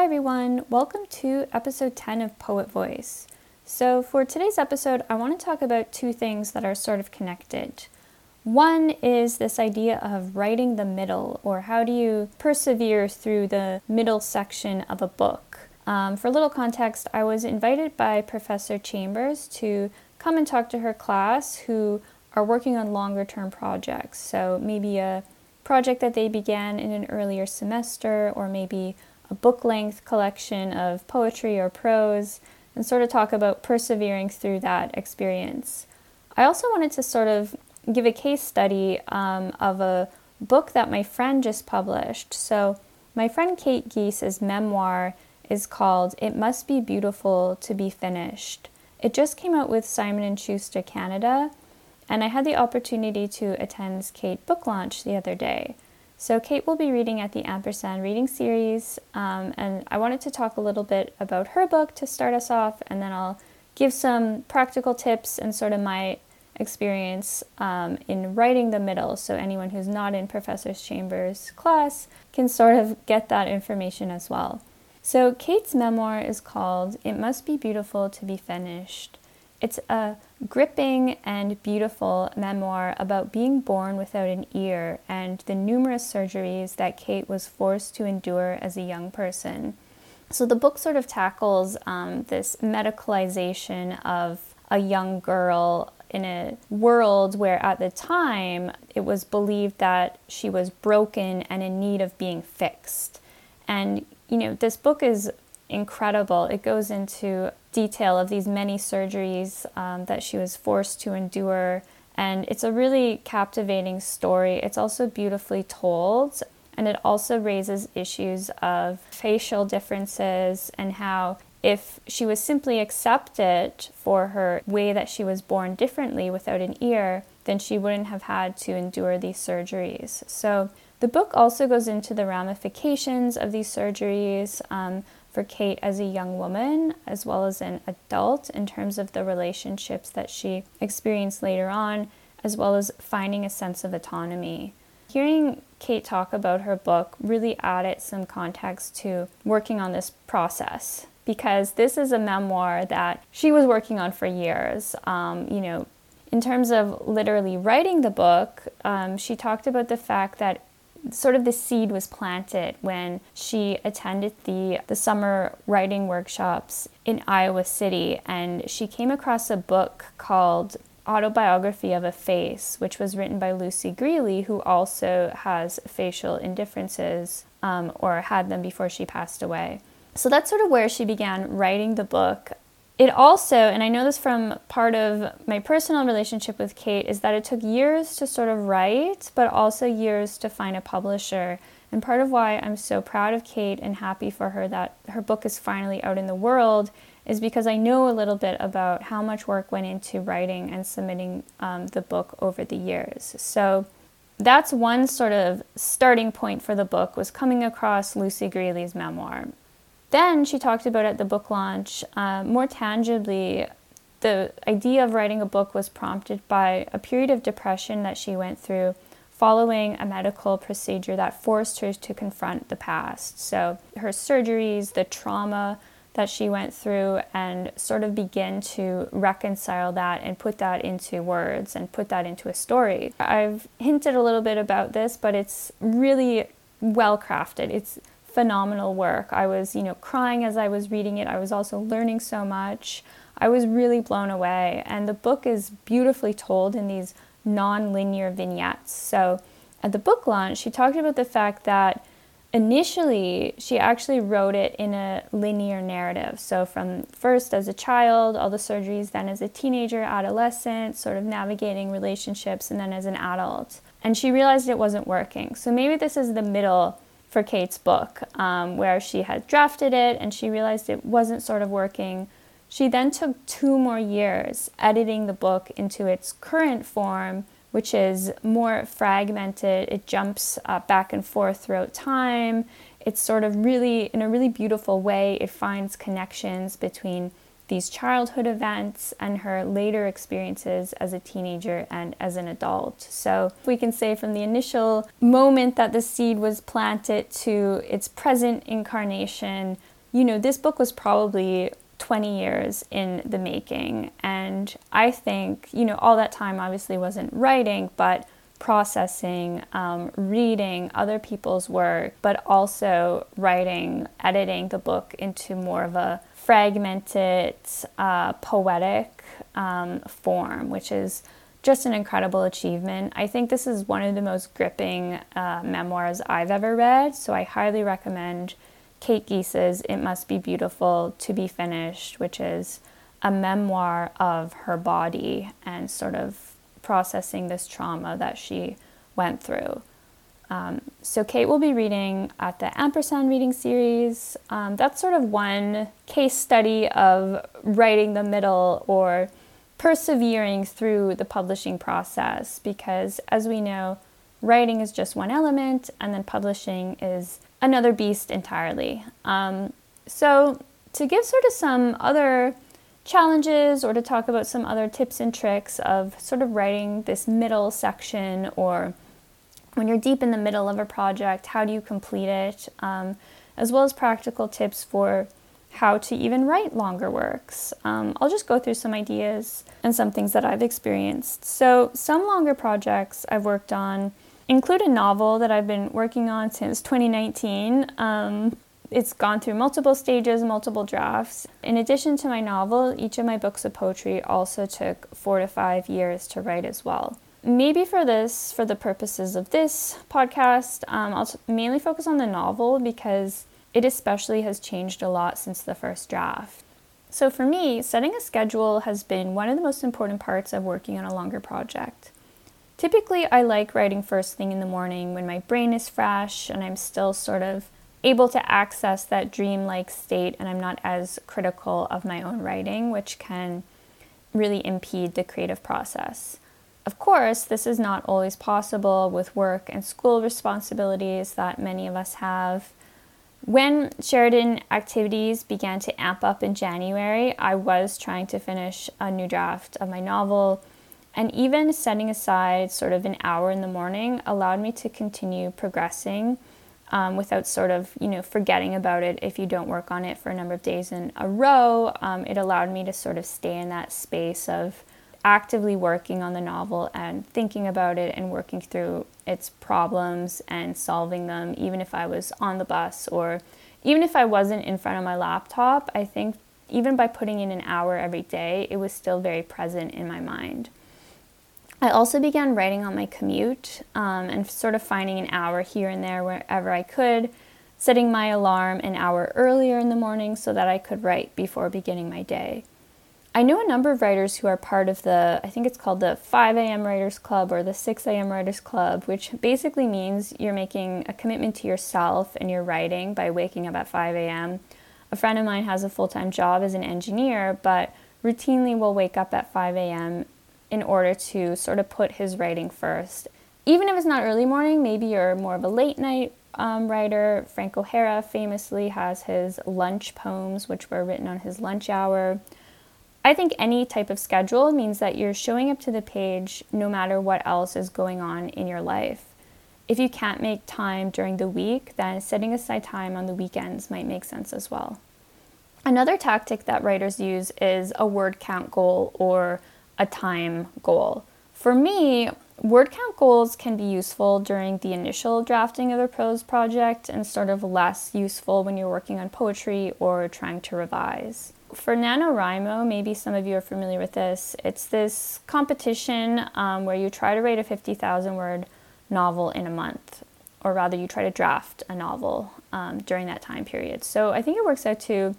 Hi everyone, welcome to episode 10 of Poet Voice. So for today's episode, I want to talk about two things that are sort of connected. One is this idea of writing the middle, or how do you persevere through the middle section of a book. For a little context, I was invited by Professor Chambers to come and talk to her class who are working on longer term projects. So maybe a project that they began in an earlier semester, or maybe a book-length collection of poetry or prose, and sort of talk about persevering through that experience. I also wanted to sort of give a case study of a book that my friend just published. So my friend Kate Geese's memoir is called It Must Be Beautiful to Be Finished. It just came out with Simon & Schuster Canada, and I had the opportunity to attend Kate's book launch the other day. So Kate will be reading at the Ampersand Reading Series, and I wanted to talk a little bit about her book to start us off, and then I'll give some practical tips and sort of my experience in writing the middle, so anyone who's not in Professor Chambers' class can sort of get that information as well. So Kate's memoir is called It Must Be Beautiful to Be Finished. It's a gripping and beautiful memoir about being born without an ear and the numerous surgeries that Kate was forced to endure as a young person. So the book sort of tackles this medicalization of a young girl in a world where at the time it was believed that she was broken and in need of being fixed. And, this book is incredible. It goes into detail of these many surgeries that she was forced to endure, and it's a really captivating story. It's also beautifully told, and it also raises issues of facial differences and how if she was simply accepted for her way that she was born differently without an ear, then she wouldn't have had to endure these surgeries. So the book also goes into the ramifications of these surgeries for Kate as a young woman, as well as an adult, in terms of the relationships that she experienced later on, as well as finding a sense of autonomy. Hearing Kate talk about her book really added some context to working on this process, because this is a memoir that she was working on for years. In terms of literally writing the book, she talked about the fact that sort of the seed was planted when she attended the summer writing workshops in Iowa City, and she came across a book called Autobiography of a Face, which was written by Lucy Greeley, who also has facial indifferences, or had them before she passed away. So that's sort of where she began writing the book. It also, and I know this from part of my personal relationship with Kate, is that it took years to sort of write, but also years to find a publisher. And part of why I'm so proud of Kate and happy for her that her book is finally out in the world is because I know a little bit about how much work went into writing and submitting the book over the years. So that's one sort of starting point for the book, was coming across Lucy Greeley's memoir. Then she talked about at the book launch, more tangibly, the idea of writing a book was prompted by a period of depression that she went through following a medical procedure that forced her to confront the past. So her surgeries, the trauma that she went through, and sort of begin to reconcile that and put that into words and put that into a story. I've hinted a little bit about this, but it's really well crafted. It's phenomenal work. I was, crying as I was reading it. I was also learning so much. I was really blown away. And the book is beautifully told in these non-linear vignettes. So at the book launch, she talked about the fact that initially she actually wrote it in a linear narrative. So from first as a child, all the surgeries, then as a teenager, adolescent, sort of navigating relationships, and then as an adult. And she realized it wasn't working. So maybe this is the middle for Kate's book, where she had drafted it and she realized it wasn't sort of working. She then took 2 more years editing the book into its current form, which is more fragmented. It jumps back and forth throughout time. It's sort of really, in a really beautiful way, it finds connections between these childhood events and her later experiences as a teenager and as an adult. So we can say from the initial moment that the seed was planted to its present incarnation, this book was probably 20 years in the making. And I think, all that time obviously wasn't writing, but processing, reading other people's work, but also writing, editing the book into more of a fragmented, poetic form, which is just an incredible achievement. I think this is one of the most gripping memoirs I've ever read, so I highly recommend Kate Gies's It Must Be Beautiful to be finished, which is a memoir of her body and sort of processing this trauma that she went through. So Kate will be reading at the Ampersand reading series. That's sort of one case study of writing the middle or persevering through the publishing process, because as we know, writing is just one element and then publishing is another beast entirely. So to give sort of some other challenges or to talk about some other tips and tricks of sort of writing this middle section, or when you're deep in the middle of a project, how do you complete it, as well as practical tips for how to even write longer works. I'll just go through some ideas and some things that I've experienced. So some longer projects I've worked on include a novel that I've been working on since 2019. It's gone through multiple stages, multiple drafts. In addition to my novel, each of my books of poetry also took 4 to 5 years to write as well. Maybe for the purposes of this podcast, I'll mainly focus on the novel because it especially has changed a lot since the first draft. So for me, setting a schedule has been one of the most important parts of working on a longer project. Typically, I like writing first thing in the morning when my brain is fresh and I'm still sort of able to access that dreamlike state and I'm not as critical of my own writing, which can really impede the creative process. Of course, this is not always possible with work and school responsibilities that many of us have. When Sheridan activities began to amp up in January, I was trying to finish a new draft of my novel, and even setting aside sort of an hour in the morning allowed me to continue progressing without sort of, forgetting about it if you don't work on it for a number of days in a row. It allowed me to sort of stay in that space of actively working on the novel and thinking about it and working through its problems and solving them, even if I was on the bus or even if I wasn't in front of my laptop. I think even by putting in an hour every day, it was still very present in my mind. I also began writing on my commute and sort of finding an hour here and there wherever I could, setting my alarm an hour earlier in the morning so that I could write before beginning my day. I know a number of writers who are part of I think it's called the 5 a.m. Writers Club or the 6 a.m. Writers Club, which basically means you're making a commitment to yourself and your writing by waking up at 5 a.m. A friend of mine has a full-time job as an engineer, but routinely will wake up at 5 a.m. in order to sort of put his writing first. Even if it's not early morning, maybe you're more of a late night writer. Frank O'Hara famously has his lunch poems, which were written on his lunch hour. I think any type of schedule means that you're showing up to the page no matter what else is going on in your life. If you can't make time during the week, then setting aside time on the weekends might make sense as well. Another tactic that writers use is a word count goal or a time goal. For me, word count goals can be useful during the initial drafting of a prose project and sort of less useful when you're working on poetry or trying to revise. For NaNoWriMo, maybe some of you are familiar with this, it's this competition where you try to write a 50,000 word novel in a month, or rather you try to draft a novel during that time period. So I think it works out to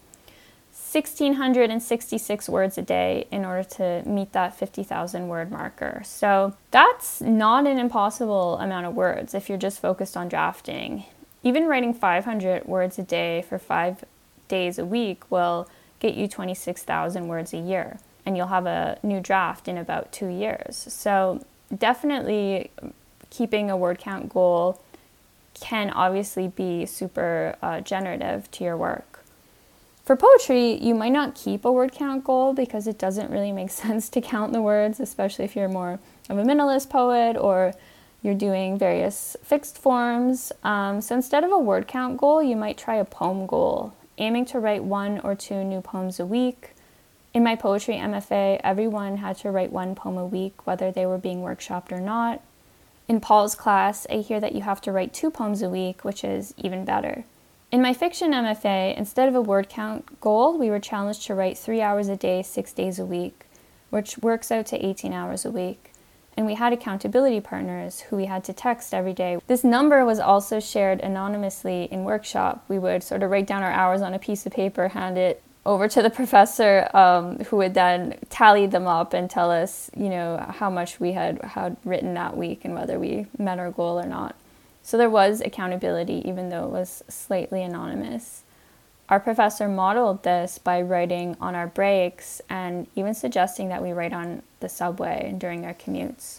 1,666 words a day in order to meet that 50,000 word marker. So that's not an impossible amount of words if you're just focused on drafting. Even writing 500 words a day for 5 days a week will get you 26,000 words a year, and you'll have a new draft in about 2 years. So definitely keeping a word count goal can obviously be super generative to your work. For poetry, you might not keep a word count goal because it doesn't really make sense to count the words, especially if you're more of a minimalist poet or you're doing various fixed forms. So instead of a word count goal, you might try a poem goal, aiming to write 1 or 2 new poems a week. In my poetry MFA, everyone had to write 1 poem a week, whether they were being workshopped or not. In Paul's class, I hear that you have to write 2 poems a week, which is even better. In my fiction MFA, instead of a word count goal, we were challenged to write 3 hours a day, 6 days a week, which works out to 18 hours a week. And we had accountability partners who we had to text every day. This number was also shared anonymously in workshop. We would sort of write down our hours on a piece of paper, hand it over to the professor, who would then tally them up and tell us, how much we had written that week and whether we met our goal or not. So there was accountability, even though it was slightly anonymous. Our professor modeled this by writing on our breaks and even suggesting that we write on the subway and during our commutes.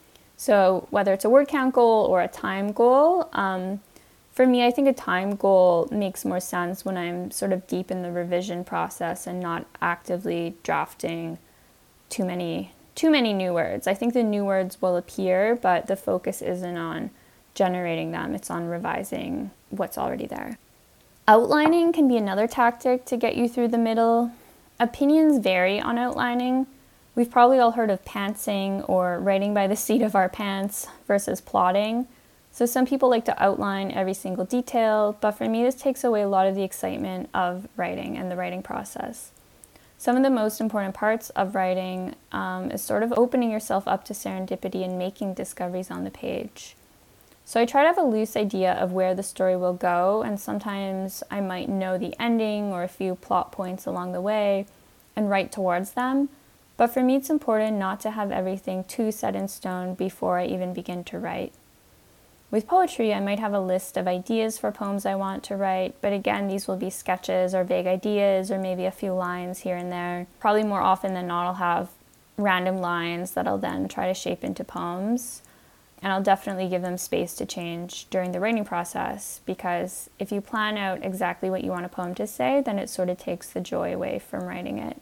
So whether it's a word count goal or a time goal, for me, I think a time goal makes more sense when I'm sort of deep in the revision process and not actively drafting too many new words. I think the new words will appear, but the focus isn't on generating them. It's on revising what's already there. Outlining can be another tactic to get you through the middle. Opinions vary on outlining. We've probably all heard of pantsing or writing by the seat of our pants versus plotting. So some people like to outline every single detail, but for me this takes away a lot of the excitement of writing and the writing process. Some of the most important parts of writing is sort of opening yourself up to serendipity and making discoveries on the page. So I try to have a loose idea of where the story will go, and sometimes I might know the ending or a few plot points along the way and write towards them. But for me, it's important not to have everything too set in stone before I even begin to write. With poetry, I might have a list of ideas for poems I want to write, but again, these will be sketches or vague ideas or maybe a few lines here and there. Probably more often than not, I'll have random lines that I'll then try to shape into poems. And I'll definitely give them space to change during the writing process, because if you plan out exactly what you want a poem to say, then it sort of takes the joy away from writing it.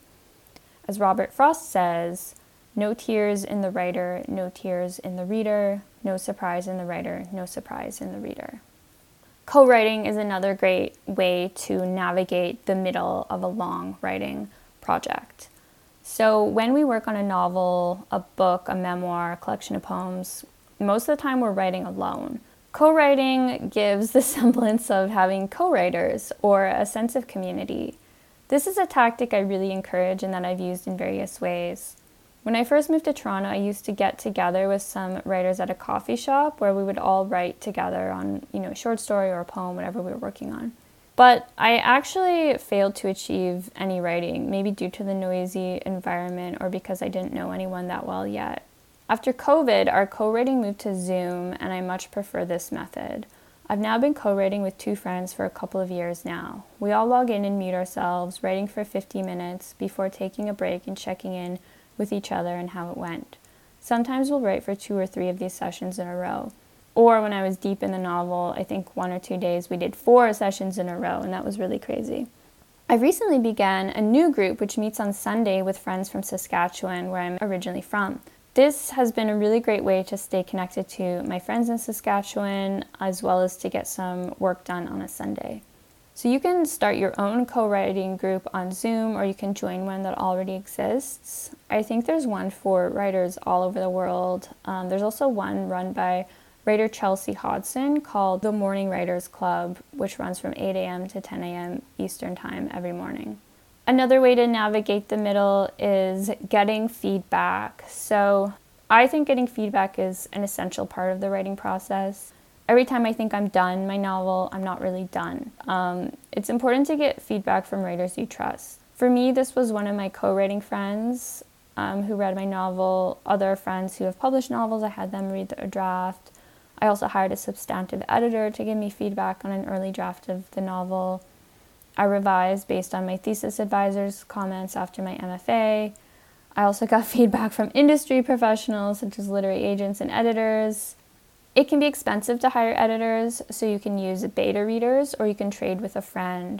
As Robert Frost says, no tears in the writer, no tears in the reader, no surprise in the writer, no surprise in the reader. Co-writing is another great way to navigate the middle of a long writing project. So when we work on a novel, a book, a memoir, a collection of poems, most of the time we're writing alone. Co-writing gives the semblance of having co-writers or a sense of community. This is a tactic I really encourage and that I've used in various ways. When I first moved to Toronto, I used to get together with some writers at a coffee shop where we would all write together on, a short story or a poem, whatever we were working on. But I actually failed to achieve any writing, maybe due to the noisy environment or because I didn't know anyone that well yet. After COVID, our co-writing moved to Zoom, and I much prefer this method. I've now been co-writing with 2 friends for a couple of years now. We all log in and mute ourselves, writing for 50 minutes before taking a break and checking in with each other and how it went. Sometimes we'll write for 2 or 3 of these sessions in a row. Or when I was deep in the novel, I think 1 or 2 days, we did 4 sessions in a row, and that was really crazy. I recently began a new group which meets on Sunday with friends from Saskatchewan, where I'm originally from. This has been a really great way to stay connected to my friends in Saskatchewan, as well as to get some work done on a Sunday. So you can start your own co-writing group on Zoom, or you can join one that already exists. I think there's one for writers all over the world. There's also one run by writer Chelsea Hodson called the Morning Writers Club, which runs from 8 a.m. to 10 a.m. Eastern Time every morning. Another way to navigate the middle is getting feedback. So I think getting feedback is an essential part of the writing process. Every time I think I'm done my novel, I'm not really done. It's important to get feedback from writers you trust. For me, this was one of my co-writing friends who read my novel. Other friends who have published novels, I had them read a draft. I also hired a substantive editor to give me feedback on an early draft of the novel. I revised based on my thesis advisor's comments after my MFA. I also got feedback from industry professionals such as literary agents and editors. It can be expensive to hire editors, so you can use beta readers or you can trade with a friend.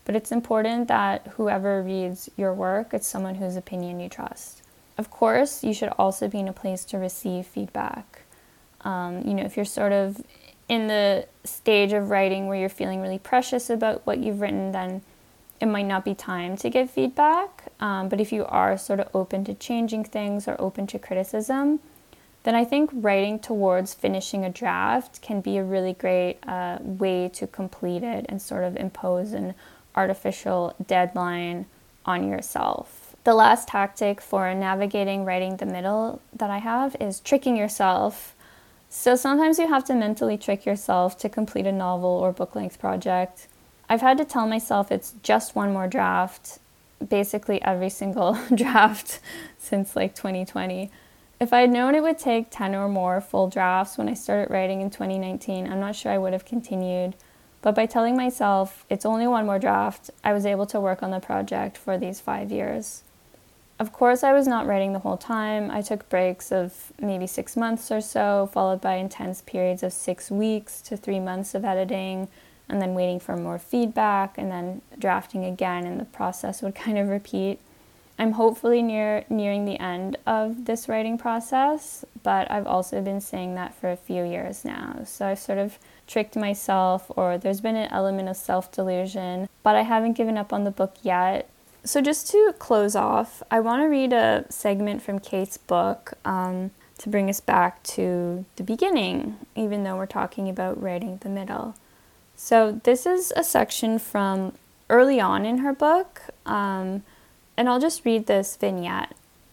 but it's important that whoever reads your work, it's someone whose opinion you trust. Of course, you should also be in a place to receive feedback. If you're sort of in the stage of writing where you're feeling really precious about what you've written, then it might not be time to give feedback. But if you are sort of open to changing things or open to criticism, then I think writing towards finishing a draft can be a really great way to complete it and sort of impose an artificial deadline on yourself. The last tactic for navigating writing the middle that I have is tricking yourself. So sometimes you have to mentally trick yourself to complete a novel or book-length project. I've had to tell myself it's just one more draft, basically every single draft since 2020. If I had known it would take 10 or more full drafts when I started writing in 2019, I'm not sure I would have continued. But by telling myself it's only one more draft, I was able to work on the project for these 5 years. Of course, I was not writing the whole time. I took breaks of maybe 6 months or so, followed by intense periods of 6 weeks to 3 months of editing, and then waiting for more feedback, and then drafting again, and the process would kind of repeat. I'm hopefully nearing the end of this writing process, but I've also been saying that for a few years now. So I've sort of tricked myself, or there's been an element of self-delusion, but I haven't given up on the book yet. So just to close off, I want to read a segment from Kate's book to bring us back to the beginning, even though we're talking about writing the middle. So this is a section from early on in her book, and I'll just read this vignette.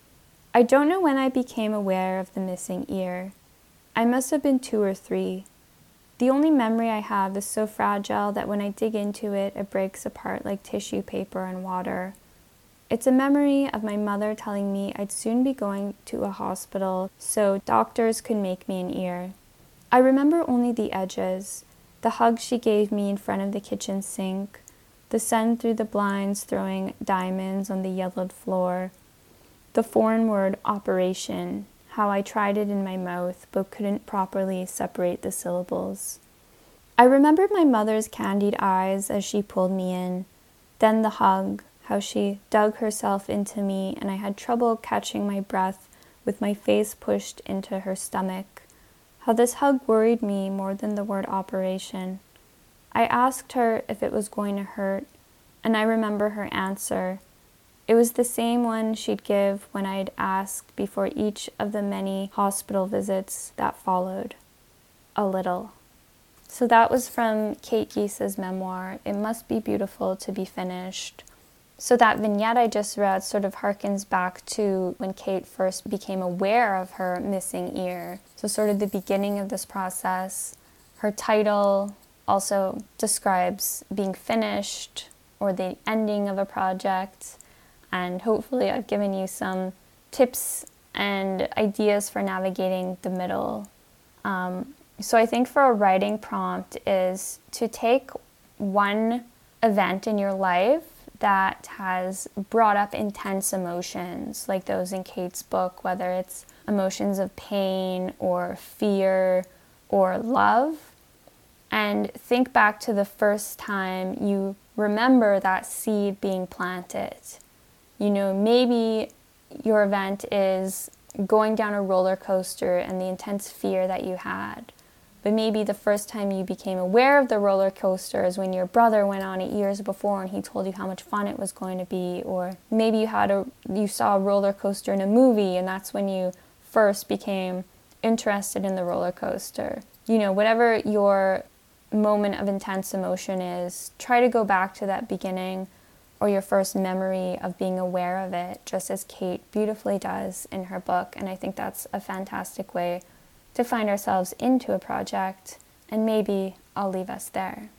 I don't know when I became aware of the missing ear. I must have been 2 or 3. The only memory I have is so fragile that when I dig into it, it breaks apart like tissue paper and water. It's a memory of my mother telling me I'd soon be going to a hospital so doctors could make me an ear. I remember only the edges, the hug she gave me in front of the kitchen sink, the sun through the blinds throwing diamonds on the yellowed floor, the foreign word operation, how I tried it in my mouth but couldn't properly separate the syllables. I remembered my mother's candied eyes as she pulled me in, then the hug, how she dug herself into me and I had trouble catching my breath with my face pushed into her stomach, how this hug worried me more than the word operation. I asked her if it was going to hurt, and I remember her answer. It was the same one she'd give when I'd asked before each of the many hospital visits that followed. A little. So that was from Kate Giessa's memoir, It Must Be Beautiful to Be Finished. So that vignette I just read sort of harkens back to when Kate first became aware of her missing ear. So sort of the beginning of this process. Her title also describes being finished or the ending of a project. And hopefully I've given you some tips and ideas for navigating the middle. So I think for a writing prompt is to take one event in your life that has brought up intense emotions, like those in Kate's book, whether it's emotions of pain or fear or love, and think back to the first time you remember that seed being planted. Maybe your event is going down a roller coaster and the intense fear that you had. But maybe the first time you became aware of the roller coaster is when your brother went on it years before and he told you how much fun it was going to be. Or maybe you saw a roller coaster in a movie and that's when you first became interested in the roller coaster. Whatever your moment of intense emotion is, try to go back to that beginning or your first memory of being aware of it, just as Kate beautifully does in her book. And I think that's a fantastic way to find ourselves into a project, and maybe I'll leave us there.